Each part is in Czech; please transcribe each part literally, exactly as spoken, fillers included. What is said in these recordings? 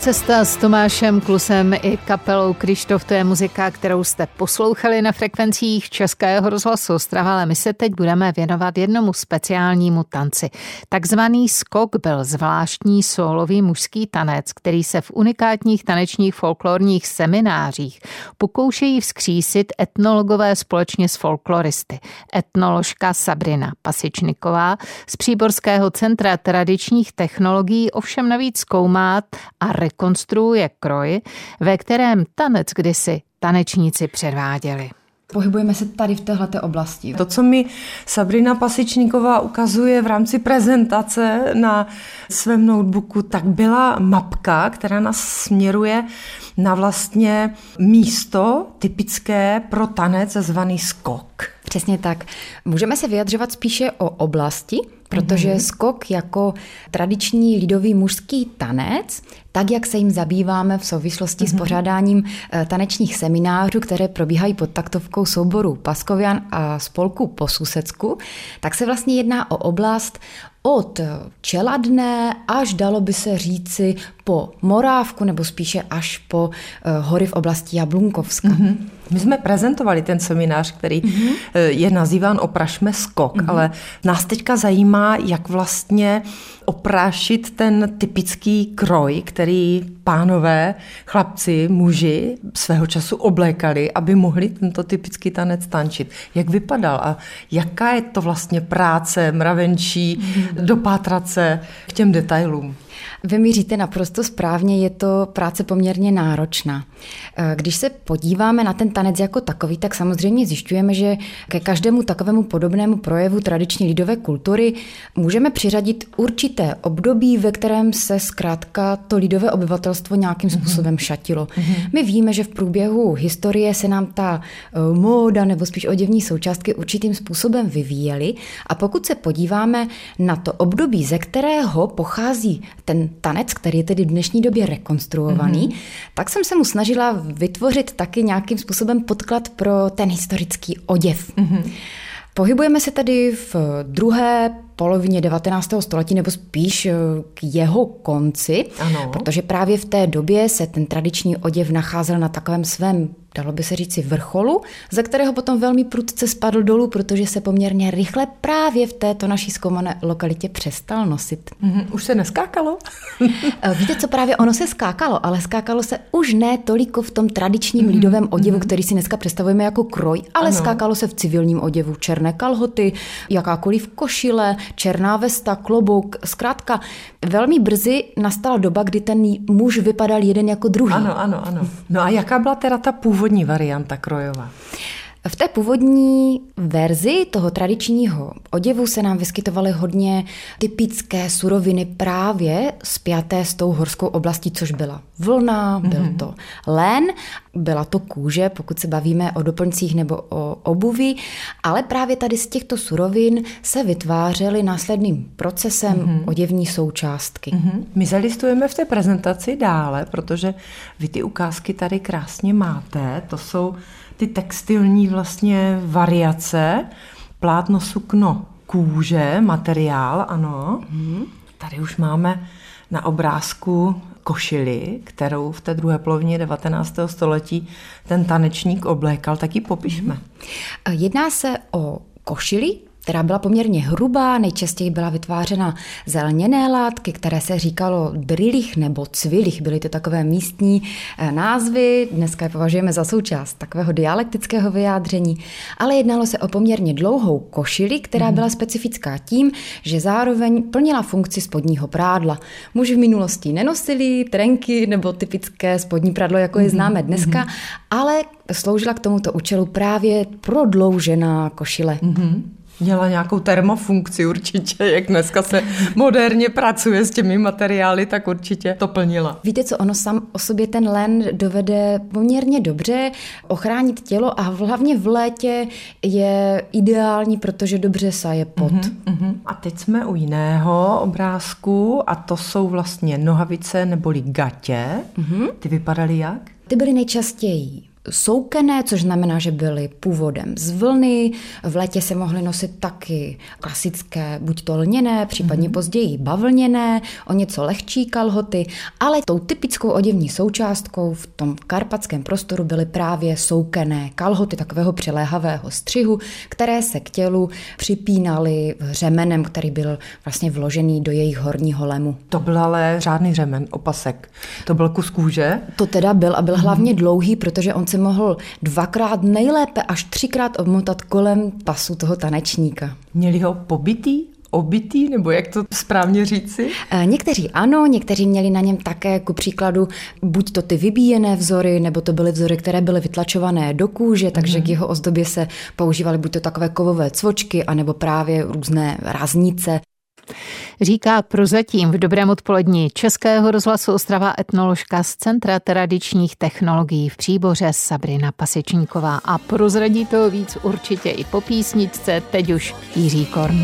Cesta s Tomášem Klusem i kapelou Kryštof, to je muzika, kterou jste poslouchali na frekvencích Českého rozhlasu Ostrava, ale my se teď budeme věnovat jednomu speciálnímu tanci. Takzvaný skok byl zvláštní sólový mužský tanec, který se v unikátních tanečních folklorních seminářích pokoušejí vzkřísit etnologové společně s folkloristy. Etnoložka Sabrina Pasičniková z Příborského centra tradičních technologií ovšem navíc zkoumá a rekonstruuje kroj, ve kterém tanec kdysi tanečníci předváděli. Pohybujeme se tady v téhleté oblasti. To, co mi Sabrina Pasičníková ukazuje v rámci prezentace na svém notebooku, tak byla mapka, která nás směruje na vlastně místo typické pro tanec zvaný skok. Přesně tak. Můžeme se vyjadřovat spíše o oblasti, protože mm-hmm. skok jako tradiční lidový mužský tanec, tak jak se jim zabýváme v souvislosti mm-hmm. s pořádáním tanečních seminářů, které probíhají pod taktovkou souboru Paskovian a spolku Po Susecku, tak se vlastně jedná o oblast od Čeladné až, dalo by se říci, po Morávku nebo spíše až po hory v oblasti Jablunkovska. Mm-hmm. My jsme prezentovali ten seminář, který mm-hmm. je nazýván Oprašme skok, mm-hmm. ale nás teďka zajímá, jak vlastně oprášit ten typický kroj, který pánové, chlapci, muži svého času oblékali, aby mohli tento typický tanec tančit. Jak vypadal a jaká je to vlastně práce mravenčí, mm-hmm. dopátrat se k těm detailům? Vy míříte naprosto správně, je to práce poměrně náročná. Když se podíváme na ten tanec jako takový, tak samozřejmě zjišťujeme, že ke každému takovému podobnému projevu tradiční lidové kultury můžeme přiřadit určité období, ve kterém se zkrátka to lidové obyvatelstvo nějakým způsobem šatilo. My víme, že v průběhu historie se nám ta móda nebo spíš oděvní součástky určitým způsobem vyvíjely a pokud se podíváme na to období, ze kterého pochází ten tanec, který je tedy v dnešní době rekonstruovaný, mm-hmm. tak jsem se mu snažila vytvořit taky nějakým způsobem podklad pro ten historický oděv. Mm-hmm. Pohybujeme se tady v druhé polovině devatenáctého století, nebo spíš k jeho konci, ano. protože právě v té době se ten tradiční oděv nacházel na takovém svém, dalo by se říci, vrcholu, ze kterého potom velmi prudce spadl dolů, protože se poměrně rychle právě v této naší zkoumané lokalitě přestal nosit. Mm, už se neskákalo? Víte co, právě ono se skákalo, ale skákalo se už ne toliko v tom tradičním mm, lidovém oděvu, mm. který si dneska představujeme jako kroj, ale ano. skákalo se v civilním oděvu. Černé kalhoty, jakákoliv košile, černá vesta, klobouk, zkrátka velmi brzy nastala doba, kdy ten muž vypadal jeden jako druhý. Ano, ano, ano. No a jaká byla teda ta původní varianta krojová? V té původní verzi toho tradičního oděvu se nám vyskytovaly hodně typické suroviny právě spjaté s tou horskou oblastí, což byla vlna, mm-hmm. byl to lén, byla to kůže, pokud se bavíme o doplňcích nebo o obuvi, ale právě tady z těchto surovin se vytvářely následným procesem mm-hmm. oděvní součástky. Mm-hmm. My zalistujeme v té prezentaci dále, protože vy ty ukázky tady krásně máte, to jsou ty textilní vlastně variace, plátno, sukno, kůže, materiál, ano. Mm. Tady už máme na obrázku košili, kterou v té druhé polovině devatenáctého století ten tanečník oblékal, tak ji popišme. Mm. Jedná se o košili, která byla poměrně hrubá, nejčastěji byla vytvářena z lněné látky, které se říkalo drilich nebo cvilich, byly to takové místní názvy, dneska je považujeme za součást takového dialektického vyjádření, ale jednalo se o poměrně dlouhou košili, která byla specifická tím, že zároveň plnila funkci spodního prádla. Muži v minulosti nenosili trenky nebo typické spodní prádlo, jako je známe dneska, ale sloužila k tomuto účelu právě prodloužená košile. Mm-hmm. Měla nějakou termofunkci určitě, jak dneska se moderně pracuje s těmi materiály, tak určitě to plnila. Víte co, ono sám o sobě ten len dovede poměrně dobře ochránit tělo a hlavně v létě je ideální, protože dobře saje pot. Uh-huh, uh-huh. A teď jsme u jiného obrázku a to jsou vlastně nohavice neboli gatě. Uh-huh. Ty vypadaly jak? Ty byly nejčastěji soukené, což znamená, že byly původem z vlny. V létě se mohly nosit taky klasické, buď to lněné, případně mm-hmm. později bavlněné, o něco lehčí kalhoty, ale tou typickou oděvní součástkou v tom karpatském prostoru byly právě soukené kalhoty takového přiléhavého střihu, které se k tělu připínaly řemenem, který byl vlastně vložený do jejich horního lemu. To byl ale řádný řemen, opasek. To byl kus kůže? To teda byl a byl hlavně dlouhý, protože on se mohl dvakrát, nejlépe až třikrát obmotat kolem pasu toho tanečníka. Měli ho pobitý? Obitý, nebo jak to správně říci? Někteří ano, někteří měli na něm také, ku příkladu, buď to ty vybíjené vzory, nebo to byly vzory, které byly vytlačované do kůže, takže mm. k jeho ozdobě se používaly buď to takové kovové cvočky, anebo právě různé raznice. Říká prozatím v Dobrém odpolední Českého rozhlasu Ostrava etnoložka z Centra tradičních technologií v Příboře Sabrina Pasečníková. A prozradí toho víc určitě i po písničce, teď už Jiří Korn.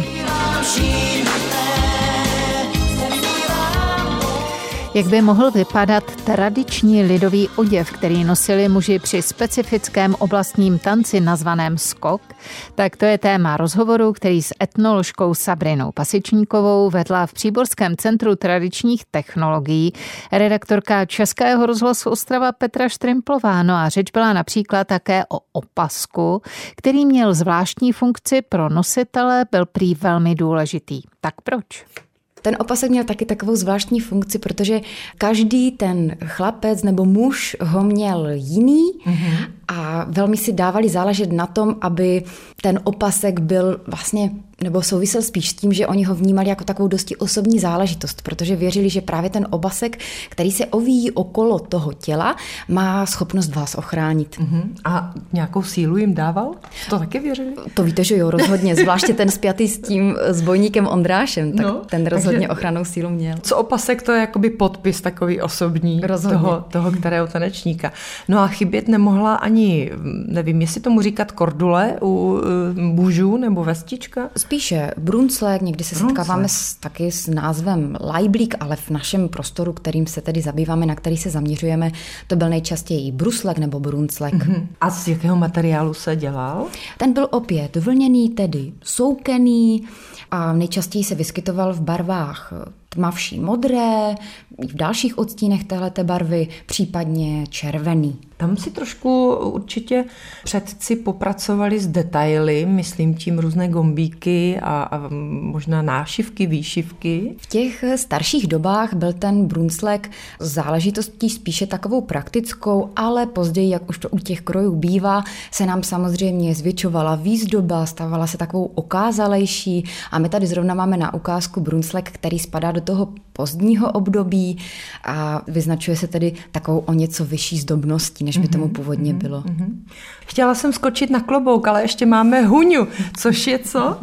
Jak by mohl vypadat tradiční lidový oděv, který nosili muži při specifickém oblastním tanci nazvaném skok, tak to je téma rozhovoru, který s etnoložkou Sabrinou Pasečníkovou vedla v Příborském centru tradičních technologií redaktorka Českého rozhlasu Ostrava Petra Štrimplová. No a řeč byla například také o opasku, který měl zvláštní funkci pro nositele, byl prý velmi důležitý. Tak proč? Ten opasek měl taky takovou zvláštní funkci, protože každý ten chlapec nebo muž ho měl jiný mm-hmm. a velmi si dávali záležet na tom, aby ten opasek byl vlastně, nebo souvisel spíš s tím, že oni ho vnímali jako takovou dosti osobní záležitost, protože věřili, že právě ten opasek, který se ovíjí okolo toho těla, má schopnost vás ochránit. Mm-hmm. A nějakou sílu jim dával? To taky věřili? To víte, že jo, rozhodně. Zvláště ten spjatý s tím zbojníkem Ondrášem, tak no, ten rozhodně ochrannou sílu měl. Co opasek, to je jakoby podpis takový osobní toho, toho, kterého tanečníka. No a chybět nemohla ani, nevím, jestli tomu říkat kordule u mužů nebo vestička? Spíše brunclek, někdy se brunclek. setkáváme s, taky s názvem lajblík, ale v našem prostoru, kterým se tedy zabýváme, na který se zaměřujeme, to byl nejčastěji bruslek nebo brunclek. Mm-hmm. A z jakého materiálu se dělal? Ten byl opět vlněný, tedy soukený a nejčastěji se vyskytoval v barvách tmavší modré, v dalších odstínech téhleté barvy, případně červený. Tam si trošku určitě předci popracovali s detaily, myslím tím různé gombíky a, a možná nášivky, výšivky. V těch starších dobách byl ten brunclek záležitostí spíše takovou praktickou, ale později, jak už to u těch krojů bývá, se nám samozřejmě zvětšovala výzdoba, stávala se takovou okázalejší a my tady zrovna máme na ukázku brunclek, který spadá do toho pozdního období a vyznačuje se tedy takovou o něco vyšší zdobností, než by tomu původně bylo. Mm-hmm. Chtěla jsem skočit na klobouk, ale ještě máme huňu, což je co?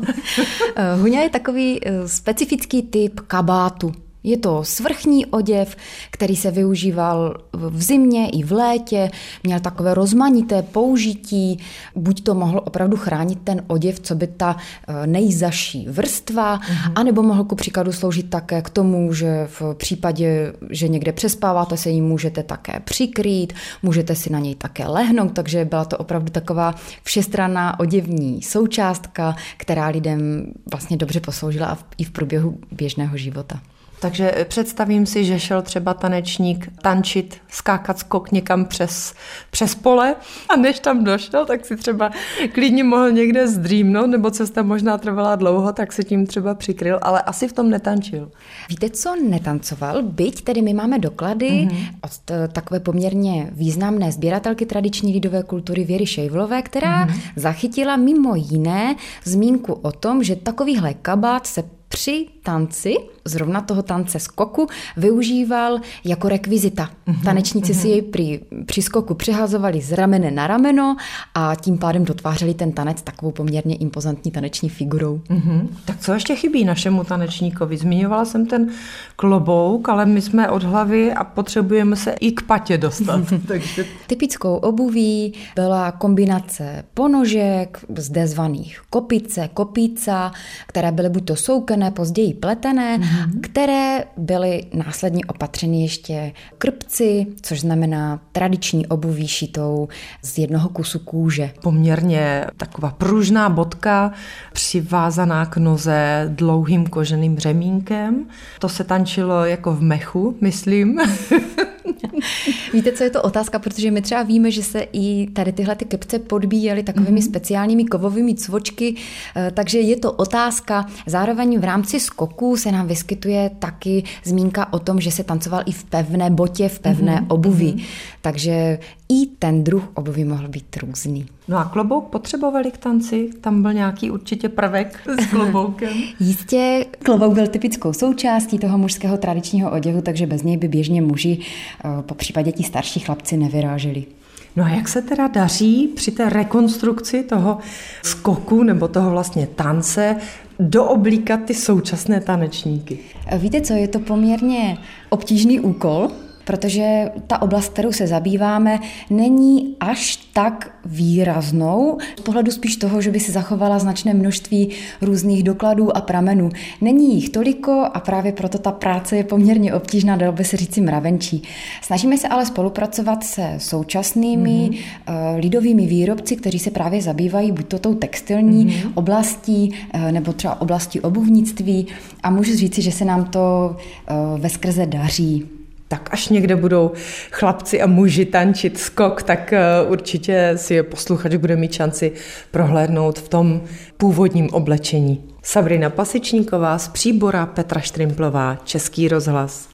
Huňa je takový specifický typ kabátu. Je to svrchní oděv, který se využíval v zimě i v létě, měl takové rozmanité použití, buď to mohl opravdu chránit ten oděv, co by ta nejzaší vrstva, mm-hmm. anebo mohl ku příkladu sloužit také k tomu, že v případě, že někde přespáváte, se ním můžete také přikrýt, můžete si na něj také lehnout, takže byla to opravdu taková všestranná oděvní součástka, která lidem vlastně dobře posloužila i v průběhu běžného života. Takže představím si, že šel třeba tanečník tančit, skákat skok někam přes, přes pole a než tam došel, tak si třeba klidně mohl někde zdřímnout, nebo cesta možná trvala dlouho, tak se tím třeba přikryl, ale asi v tom netančil. Víte, co netancoval? Byť tedy my máme doklady mm-hmm. od takové poměrně významné sběratelky tradiční lidové kultury Věry Šejvlové, která mm-hmm. zachytila mimo jiné zmínku o tom, že takovýhle kabát se při tanci, zrovna toho tance skoku, využíval jako rekvizita. Mm-hmm, Tanečníci mm-hmm. si jej při, při skoku přihazovali z ramene na rameno a tím pádem dotvářeli ten tanec takovou poměrně impozantní taneční figurou. Mm-hmm. Tak co ještě chybí našemu tanečníkovi? Zmiňovala jsem ten klobouk, ale my jsme od hlavy a potřebujeme se i k patě dostat. Takže... Typickou obuví byla kombinace ponožek, zde zvaných kopice, kopíca, které byly buď to soukené, později později pletené, mm-hmm. které byly následně opatřeny ještě krpci, což znamená tradiční obuví šitou z jednoho kusu kůže. Poměrně taková pružná bodka, přivázaná k noze dlouhým koženým řemínkem. To se tančilo jako v mechu, myslím. Víte, co je to otázka, protože my třeba víme, že se i tady tyhle ty kepce podbíjely takovými mm-hmm. speciálními kovovými cvočky, takže je to otázka. Zároveň v rámci skoků se nám vyskytuje taky zmínka o tom, že se tancoval i v pevné botě, v pevné mm-hmm. obuvi. Mm-hmm. Takže i ten druh obuvi mohl být různý. No a klobouk potřebovali k tanci? Tam byl nějaký určitě prvek s kloboukem? Jistě, klobouk byl typickou součástí toho mužského tradičního oděvu, takže bez něj by běžně muži, po případě ti starší chlapci, nevyráželi. No a jak se teda daří při té rekonstrukci toho skoku nebo toho vlastně tance dooblíkat ty současné tanečníky? Víte co, je to poměrně obtížný úkol, protože ta oblast, kterou se zabýváme, není až tak výraznou, z pohledu spíš toho, že by se zachovala značné množství různých dokladů a pramenů. Není jich toliko a právě proto ta práce je poměrně obtížná, dalo by se říci mravenčí. Snažíme se ale spolupracovat se současnými mm-hmm. lidovými výrobci, kteří se právě zabývají buď to tou textilní mm-hmm. oblastí, nebo třeba oblastí obuvnictví a můžu říci, že se nám to veskrze daří. Tak až někde budou chlapci a muži tančit skok, tak určitě si je posluchač bude mít šanci prohlédnout v tom původním oblečení. Sabrina Pasičníková z Příbora, Petra Štrimplová, Český rozhlas.